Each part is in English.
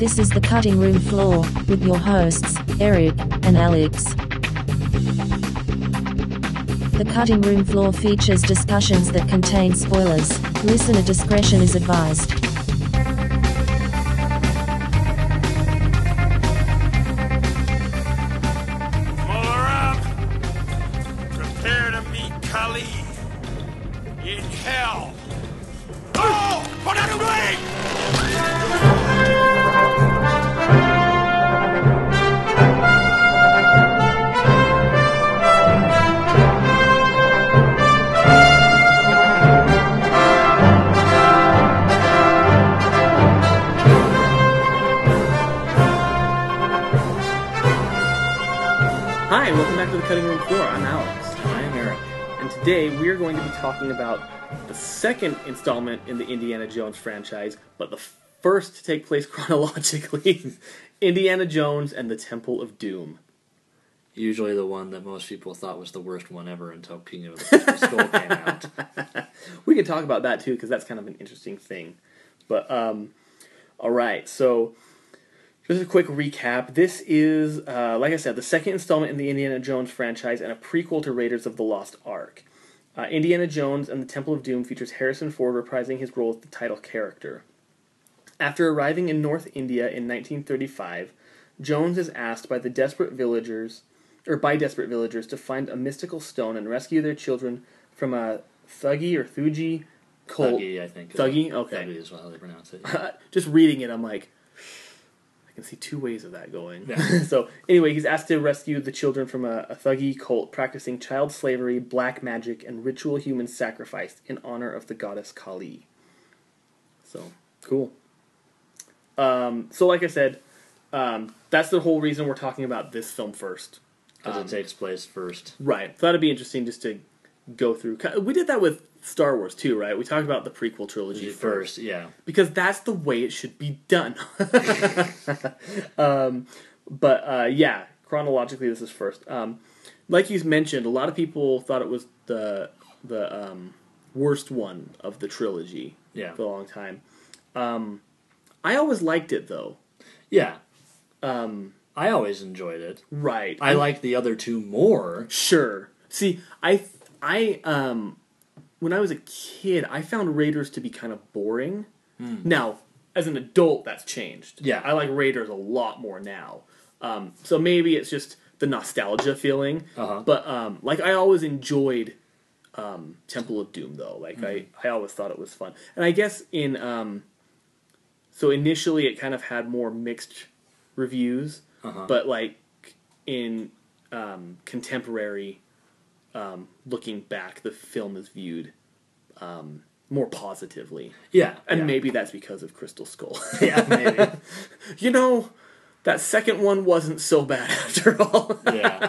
This is the Cutting Room Floor, with your hosts, Eric and Alex. The Cutting Room Floor features discussions that contain spoilers. Listener discretion is advised. Muller up! Prepare to meet Kali in hell! Oh! Put out a wing! Hi, and welcome back to the Cutting Room Floor. I'm Alex. I'm Eric. And today we are going to be talking about the second installment in the Indiana Jones franchise, but the first to take place chronologically, Indiana Jones and the Temple of Doom. Usually the one that most people thought was the worst one ever until King of the Skull came out. We could talk about that too, because that's kind of an interesting thing. But, alright, so just a quick recap. This is, like I said, the second installment in the Indiana Jones franchise and a prequel to Raiders of the Lost Ark. Indiana Jones and the Temple of Doom features Harrison Ford reprising his role as the title character. After arriving in North India in 1935, Jones is asked by desperate villagers to find a mystical stone and rescue their children from a Thuggee cult. Thuggee, I think. Thuggee? Okay. Thuggee is how they pronounce it. Just reading it, I'm like, I can see two ways of that going. Yeah. So, anyway, he's asked to rescue the children from a Thuggee cult practicing child slavery, black magic, and ritual human sacrifice in honor of the goddess Kali. So, cool. So, like I said, that's the whole reason we're talking about this film first. Because it takes place first. Right. Thought it'd be interesting just to go through. We did that with Star Wars too, right? We talked about the prequel trilogy first. Yeah. Because that's the way it should be done. Yeah, chronologically this is first. Like you mentioned, a lot of people thought it was the worst one of the trilogy for a long time. I always liked it though. Yeah. I always enjoyed it. Right. I liked the other two more. Sure. See, I when I was a kid, I found Raiders to be kind of boring. Now, as an adult, that's changed. Yeah. I like Raiders a lot more now. So maybe it's just the nostalgia feeling. Uh-huh. But, I always enjoyed Temple of Doom, though. I always thought it was fun. And I guess so initially it kind of had more mixed reviews. Uh-huh. But, in contemporary, looking back, the film is viewed more positively. Yeah. And maybe that's because of Crystal Skull. Yeah, maybe. That second one wasn't so bad after all. Yeah.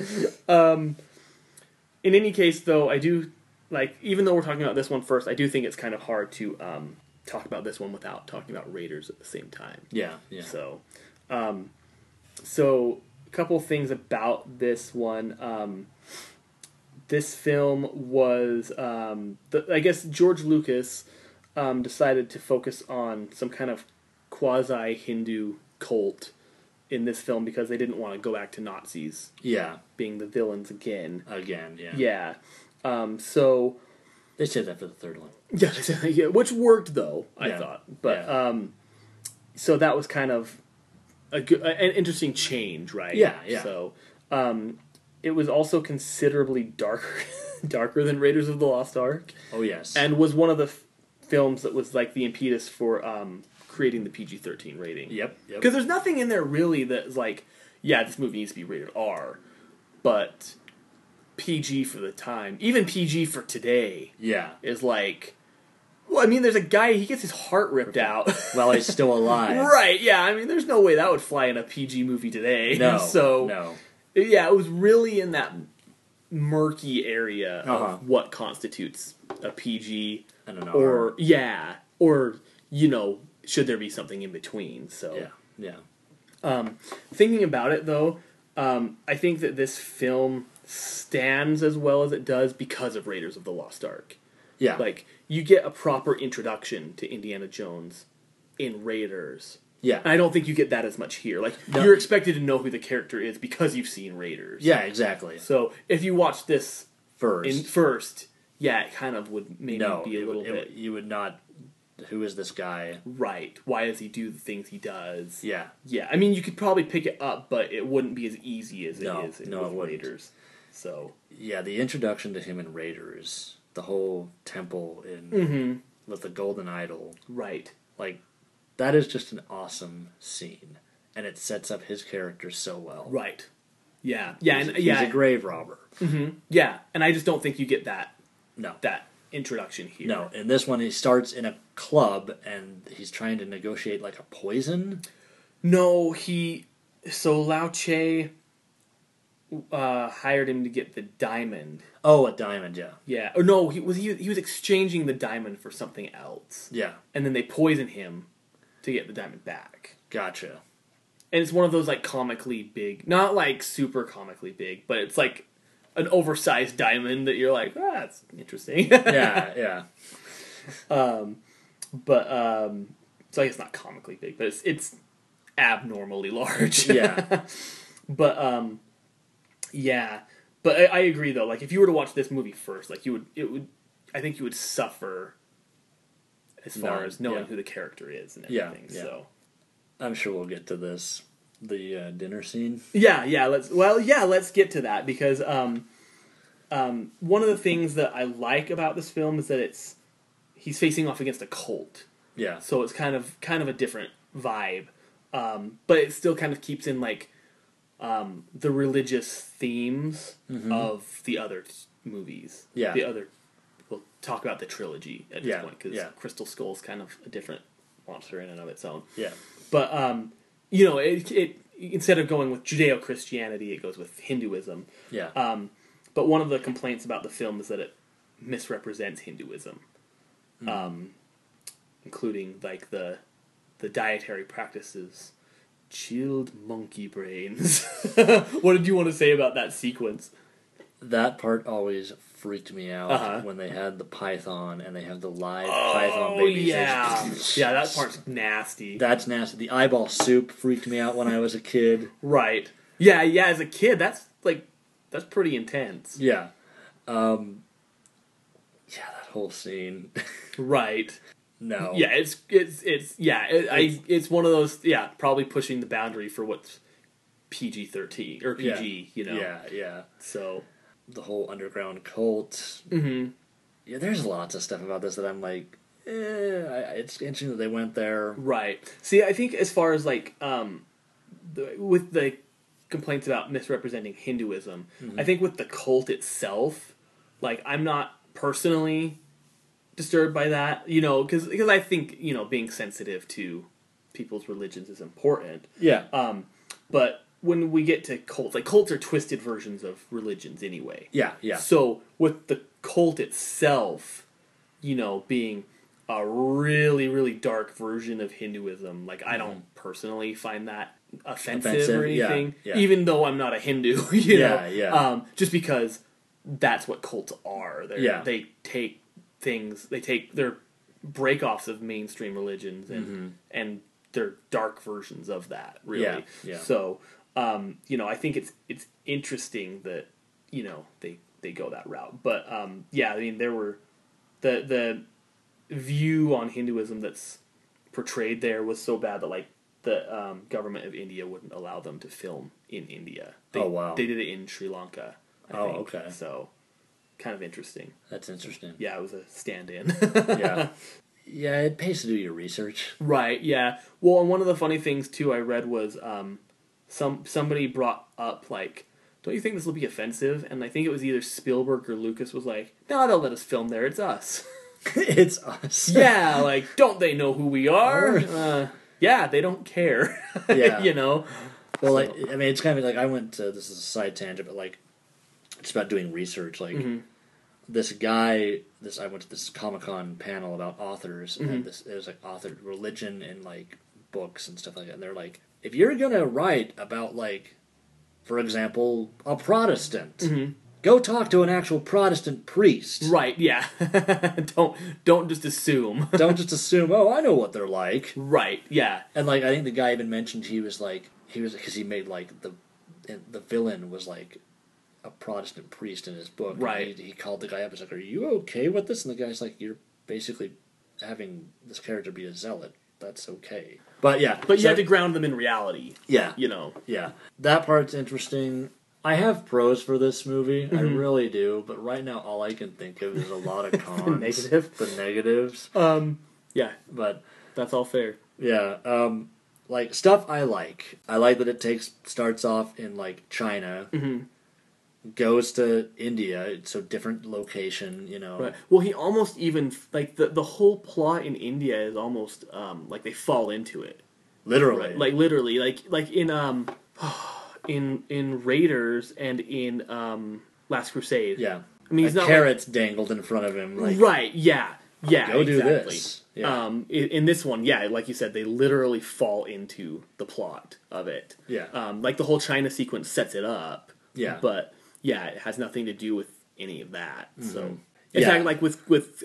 In any case, though, I do, even though we're talking about this one first, I do think it's kind of hard to talk about this one without talking about Raiders at the same time. Yeah, yeah. So a couple things about this one. This film was, I guess George Lucas decided to focus on some kind of quasi-Hindu cult in this film because they didn't want to go back to Nazis. Yeah. Being the villains again. Again, yeah. Yeah. So... They said that for the third one. Yeah, which worked, though, I thought. But, so that was kind of an interesting change, right? Yeah, yeah. So, it was also considerably darker than Raiders of the Lost Ark. Oh, yes. And was one of the films that was, the impetus for creating the PG-13 rating. Yep. Because there's nothing in there, really, that's this movie needs to be rated R. But PG for the time, even PG for today, is well, I mean, there's a guy, he gets his heart ripped out. While he's still alive. Right, yeah, I mean, there's no way that would fly in a PG movie today. No, so, no. Yeah, it was really in that murky area of what constitutes a PG. I don't know. Or, should there be something in between, so. Yeah. Thinking about it, though, I think that this film stands as well as it does because of Raiders of the Lost Ark. Yeah. You get a proper introduction to Indiana Jones in Raiders And I don't think you get that as much here. Like, No. you're expected to know who the character is because you've seen Raiders. Yeah, exactly. So if you watch this First. first, yeah, it kind of would maybe No, be a little bit... you would not... Who is this guy? Right. Why does he do the things he does? Yeah. Yeah, I mean, you could probably pick it up, but it wouldn't be as easy as it is No, with it wouldn't. Raiders. So... Yeah, the introduction to him in Raiders, the whole temple in with the golden idol, Right. like, that is just an awesome scene. And it sets up his character so well. Right. Yeah. Yeah, He's, and he's yeah. a grave robber. Yeah, and I just don't think you get that No. introduction here. No, in this one he starts in a club and he's trying to negotiate like a poison. No, so Lao Che hired him to get the diamond. Oh, a diamond, yeah. Yeah. Or no, he was exchanging the diamond for something else. Yeah, And then they poison him to get the diamond back. gotcha. And it's one of those like comically big, not like super comically big, but it's like an oversized diamond that you're like, that's interesting. Yeah. But so I guess not comically big, but it's abnormally large. Yeah. But yeah. But I agree though. Like if you were to watch this movie first, like I think you would suffer as far as knowing who the character is and everything. Yeah. So I'm sure we'll get to this. The dinner scene. yeah. Let's get to that because one of the things that I like about this film is that he's facing off against a cult. Yeah. So it's kind of a different vibe, but it still kind of keeps in like the religious themes of the other movies. Yeah. We'll talk about the trilogy at this point because Crystal Skull's kind of a different monster in and of its own. Yeah. But it instead of going with Judeo-Christianity, it goes with Hinduism. Yeah. But one of the complaints about the film is that it misrepresents Hinduism, including like the dietary practices. Chilled monkey brains. What did you want to say about that sequence? That part always freaked me out when they had the python and they have the live python Oh babies. yeah, yeah, that part's nasty. That's nasty. The eyeball soup freaked me out when I was a kid. Right. Yeah. As a kid, that's pretty intense. Yeah. That whole scene. Right. No. Yeah, it's one of those. Yeah, probably pushing the boundary for what's PG-13 or PG. Yeah. So The whole underground cult. Mm-hmm. Yeah, there's lots of stuff about this that I'm like, it's interesting that they went there. right. See, I think as far as like with the complaints about misrepresenting Hinduism, I think with the cult itself, like I'm not personally disturbed by that, because I think being sensitive to people's religions is important. Yeah. But when we get to cults, like cults are twisted versions of religions anyway. Yeah. So with the cult itself, being a really, really dark version of Hinduism, like I don't personally find that offensive or anything, yeah. even though I'm not a Hindu, Yeah. just because that's what cults are. They take their breakoffs of mainstream religions and they're dark versions of that, really. Yeah. So, I think it's interesting that, they go that route. But, I mean, there were the view on Hinduism that's portrayed there was so bad that, like, the government of India wouldn't allow them to film in India. Oh, wow. They did it in Sri Lanka, I think. Okay. So, kind of interesting. That's interesting. Yeah, it was a stand-in. Yeah. Yeah, it pays to do your research. Right, yeah. Well, and one of the funny things, too, I read was somebody brought up, like, don't you think this will be offensive? And I think it was either Spielberg or Lucas was like, no, they'll let us film there. It's us. It's us. Yeah, like, don't they know who we are? Yeah, they don't care. Yeah. Well, like, I mean, it's kind of like I went to, this is a side tangent, but like, it's about doing research. Like, this guy, I went to this Comic-Con panel about authors, and it was like author religion and like books and stuff like that. And they're like, if you're gonna write about like, for example, a Protestant, go talk to an actual Protestant priest. Right, yeah. don't just assume. Don't just assume, oh, I know what they're like. Right, yeah. And like, I think the guy even mentioned because he made like the villain was like a Protestant priest in his book. Right. He called the guy up and was like, "Are you okay with this?" And the guy's like, "You're basically having this character be a zealot. That's okay." But yeah, But you have to ground them in reality. Yeah, You know. yeah. That part's interesting. I have pros for this movie. I really do. But right now, all I can think of is a lot of cons. The negatives. Yeah, But that's all fair. yeah, like stuff I like. I like that it starts off in like China, goes to India, so different location. You know. Right. Well, he almost even like the whole plot in India is almost like they fall into it. Literally. Like literally, like in Raiders and in Last Crusade. Yeah. I mean, he's not carrots dangled in front of him. Like, right. Yeah. Yeah. Go exactly. do this. Yeah. In this one, yeah, like you said, they literally fall into the plot of it. Yeah. Like the whole China sequence sets it up. Yeah. But yeah, it has nothing to do with any of that. So in Yeah. fact, like with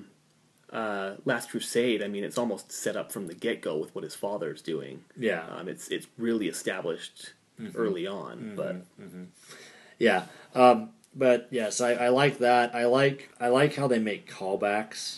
Last Crusade, I mean, it's almost set up from the get go with what his father's doing. Yeah. It's really established early on, but Yeah. But yes, I like that. I like how they make callbacks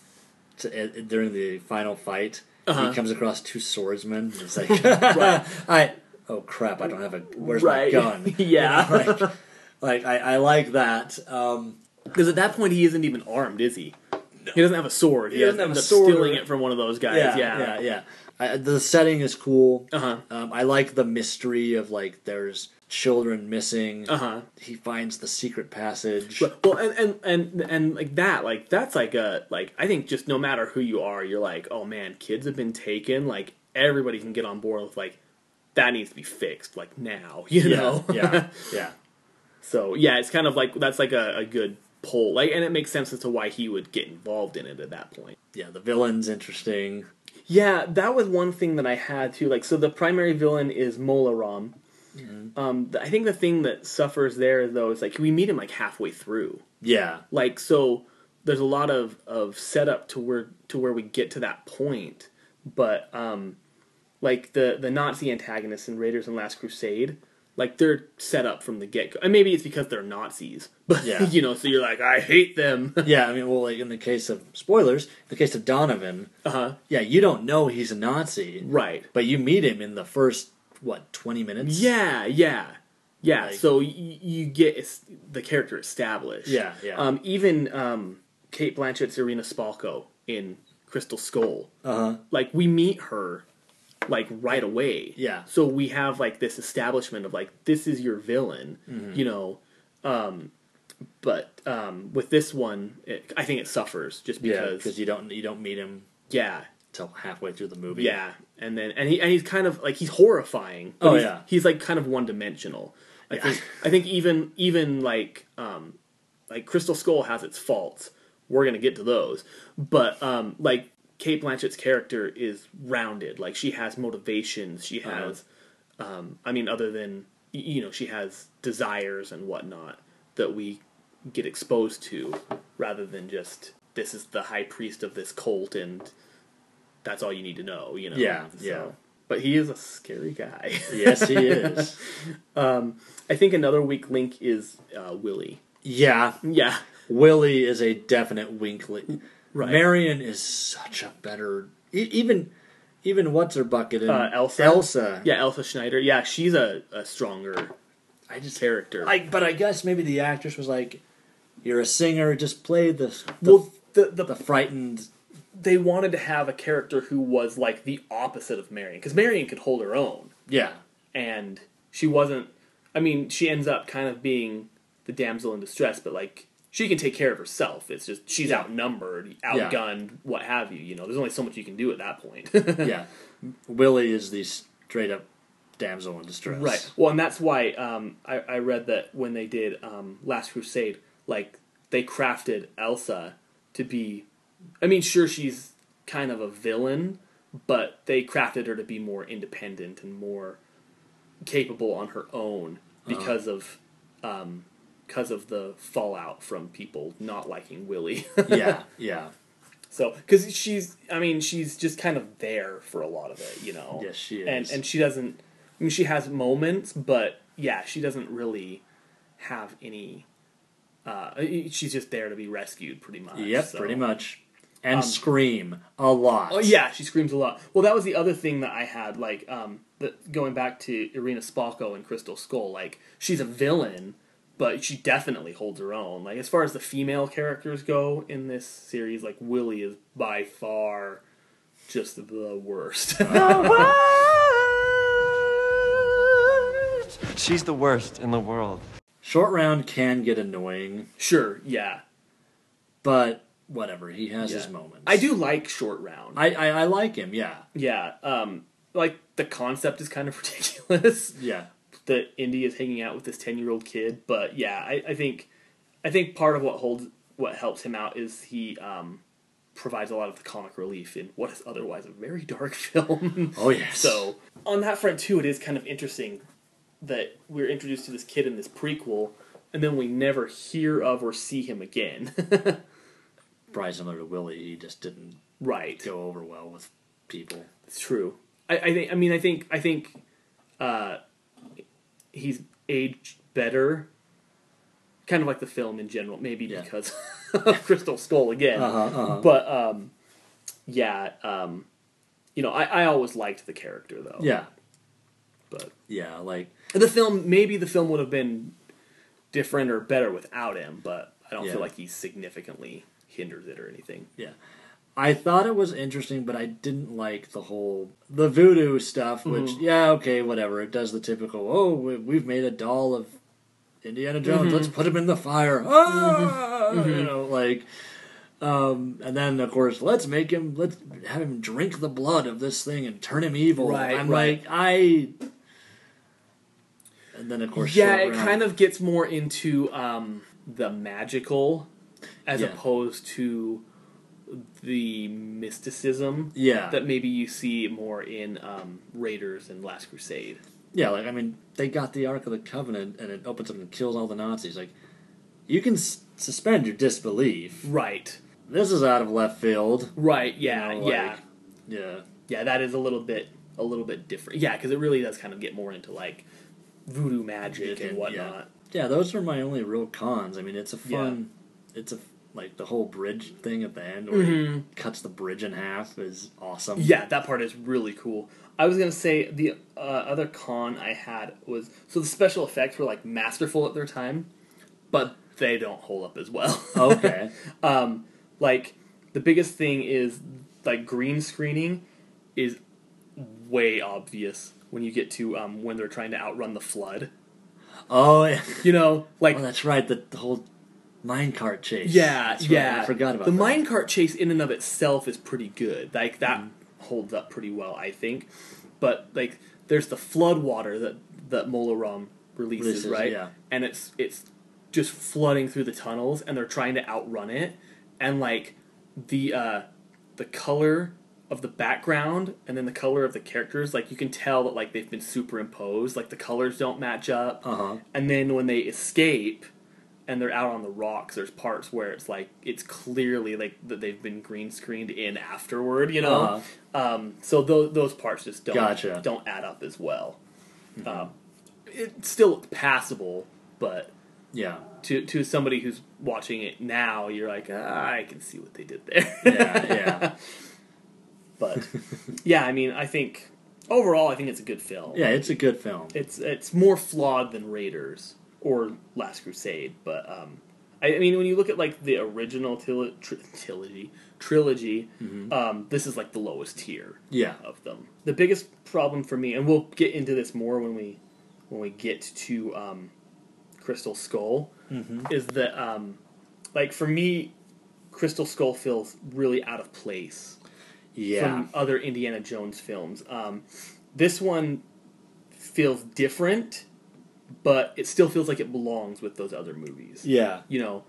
during the final fight. He comes across two swordsmen. It's like, right. oh crap! I don't have where's Right. my gun? Yeah. Like I like that. Because at that point, he isn't even armed, is he? He doesn't have a sword. He doesn't have ends a up sword. stealing it from one of those guys. Yeah. The setting is cool. Uh-huh. I like the mystery of like there's children missing. Uh-huh. He finds the secret passage. Well, and like that, like that's like I think just no matter who you are, you're like, oh man, kids have been taken. Like everybody can get on board with like that needs to be fixed like now. You know? Yeah. So yeah, it's kind of like that's like a good pull. Like, and it makes sense as to why he would get involved in it at that point. Yeah, the villain's interesting. Yeah, that was one thing that I had too. Like, so the primary villain is Mola Ram. I think the thing that suffers there, though, is like we meet him like halfway through. Yeah. Like, so there's a lot of setup to where we get to that point, but like the Nazi antagonists in Raiders and Last Crusade, like they're set up from the get go, and maybe it's because they're Nazis, but Yeah. you know, so you're like, I hate them. Yeah, I mean, well, like in the case of spoilers, in the case of Donovan, yeah, you don't know he's a Nazi, Right. but you meet him in the first 20 minutes? Yeah. Like- So you get the character established. Yeah. Even Kate Blanchett's Irina Spalko in Crystal Skull. Uh-huh. Like we meet her like right away. Yeah. So we have like this establishment of like this is your villain, you know. But with this one, I think it suffers just because. because you don't meet him Yeah. till halfway through the movie. Yeah, and he's kind of like he's horrifying. But he's like kind of one dimensional. I think even like Crystal Skull has its faults. We're gonna get to those, but like Kate Blanchett's character is rounded. Like she has motivations. She has, I mean, other than you know, she has desires and whatnot that we get exposed to, rather than just this is the high priest of this cult and that's all you need to know, you know. Yeah. But he is a scary guy. Yes, he is. I think another weak link is Willie. Yeah. Yeah. Willie is a definite wink link. Right. Marion is such a better... Even what's her bucket in Elsa. Elsa. Yeah, Elsa Schneider. Yeah, she's a stronger character. But I guess maybe the actress was like, "You're a singer, just play the frightened." They wanted to have a character who was like the opposite of Marion, because Marion could hold her own, Yeah. and she wasn't. I mean, she ends up kind of being the damsel in distress, but like she can take care of herself. It's just she's outnumbered, outgunned, what have you. You know, there's only so much you can do at that point. Yeah. Willie is the straight up damsel in distress. Right. Well, and that's why I read that when they did Last Crusade, like they crafted Elsa to be. I mean, sure, she's kind of a villain, but they crafted her to be more independent and more capable on her own because of because of the fallout from people not liking Willie. Yeah, yeah. So, because she's just kind of there for a lot of it, Yes, she is. And she doesn't. I mean, she has moments, but yeah, she doesn't really have any. She's just there to be rescued, pretty much. Yep, so. pretty much. And scream a lot. Oh yeah, she screams a lot. Well, that was the other thing that I had, like, going back to Irina Spalko and Crystal Skull. Like, she's a villain, but she definitely holds her own. Like, as far as the female characters go in this series, like, Willie is by far just the worst. She's the worst in the world. Short Round can get annoying, Sure, yeah. but whatever. He has his moments. I do like Short Round. I like him, yeah. Yeah, like, the concept is kind of ridiculous. Yeah. That Indy is hanging out with this 10-year-old kid, but yeah, I think part of what helps him out is he provides a lot of the comic relief in what is otherwise a very dark film. Oh, yes. So on that front too, it is kind of interesting that we're introduced to this kid in this prequel, and then we never hear of or see him again. Probably similar to Willie, he just didn't Right. go over well with people. It's true. I think he's aged better, kind of like the film in general, maybe because of Crystal Skull again. But I always liked the character though. Yeah. But Yeah, like... maybe the film would have been different or better without him, but I don't feel like he significantly hinders it or anything. Yeah. I thought it was interesting, but I didn't like the voodoo stuff, which, okay, whatever. It does the typical, we've made a doll of Indiana Jones, let's put him in the fire. And then, of course, let's have him drink the blood of this thing and turn him evil. Right. And then, of course, it kind of gets more into the magical as opposed to the mysticism that maybe you see more in Raiders and Last Crusade. Yeah, they got the Ark of the Covenant and it opens up and kills all the Nazis. Like, you can suspend your disbelief. Right. This is out of left field. Right, yeah, Yeah. Yeah, that is a little bit different. Yeah, because it really does kind of get more into, like, voodoo magic and whatnot. Yeah, those are my only real cons. It's a fun... It's like the whole bridge thing at the end where he cuts the bridge in half is awesome. Yeah, that part is really cool. I was going to say the other con I had was... So the special effects were, like, masterful at their time, but they don't hold up as well. Okay. Like, the biggest thing is, like, green screening is way obvious when you get to when they're trying to outrun the flood. Oh, yeah. Like... Oh, that's right, the whole minecart chase. Yeah, right. yeah. I forgot about the that. minecart chase in and of itself is pretty good. Like, that holds up pretty well, I think. But, like, there's the flood water that Mola Ram releases, right? Yeah. And it's just flooding through the tunnels, and they're trying to outrun it. And, like, the color of the background and then the color of the characters, like, you can tell that, like, they've been superimposed. Like, the colors don't match up. And then when they escape and they're out on the rocks, there's parts where it's, like, it's clearly, like, that they've been green screened in afterward, so those parts just don't add up as well. It's still passable, but... Yeah. To somebody who's watching it now, you're like, I can see what they did there. Yeah. But, yeah, I think, overall, I think it's a good film. Yeah, it's a good film. It's more flawed than Raiders or Last Crusade, but, when you look at, like, the original trilogy, this is, like, the lowest tier of them. The biggest problem for me, and we'll get into this more when we get to, Crystal Skull, is that, like, for me, Crystal Skull feels really out of place from other Indiana Jones films. This one feels different, but it still feels like it belongs with those other movies. Yeah.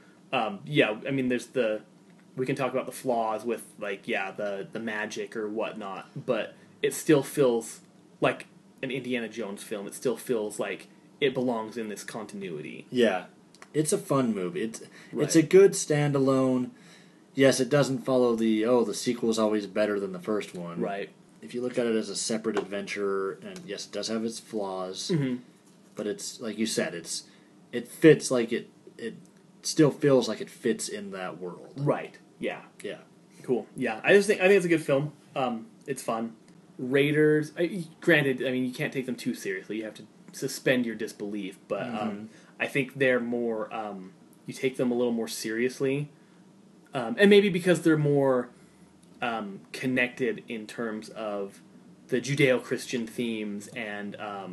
There's we can talk about the flaws with, like, the magic or whatnot, but it still feels like an Indiana Jones film. It still feels like it belongs in this continuity. Yeah. it's a fun movie. It's Right. a good standalone. Yes, it doesn't follow the sequel is always better than the first one. Right. If you look at it as a separate adventure, and yes, it does have its flaws, but it's like you said, it fits like it still feels like it fits in that world. Right. Yeah. Yeah. Cool. Yeah. I think it's a good film. It's fun. Raiders. Granted, I mean you can't take them too seriously. You have to suspend your disbelief, but I think they're more. You take them a little more seriously, and maybe because they're more connected in terms of the Judeo-Christian themes and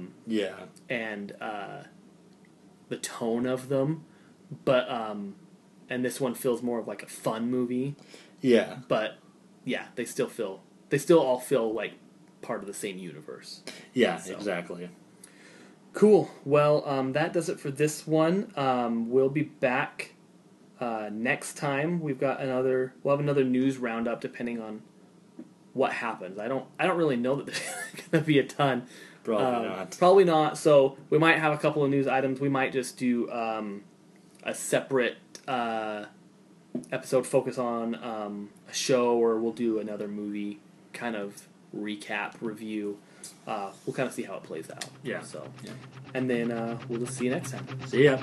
the tone of them, but and this one feels more of like a fun movie. Yeah. But yeah, they still all feel like part of the same universe. Yeah, So. exactly. Cool. Well, that does it for this one. We'll be back next time. We'll have another news roundup depending on what happens. I don't really know that there's going to be a ton. Probably not. So we might have a couple of news items. We might just do a separate episode focus on a show, or we'll do another movie kind of recap review. We'll kind of see how it plays out. Yeah. So, Yeah. and then we'll just see you next time. See ya.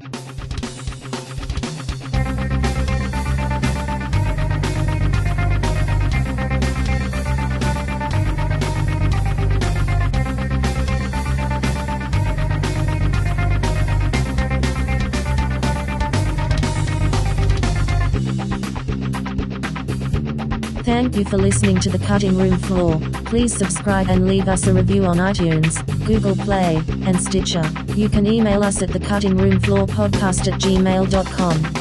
Thank you for listening to The Cutting Room Floor. Please subscribe and leave us a review on iTunes, Google Play, and Stitcher. You can email us at thecuttingroomfloorpodcast@gmail.com.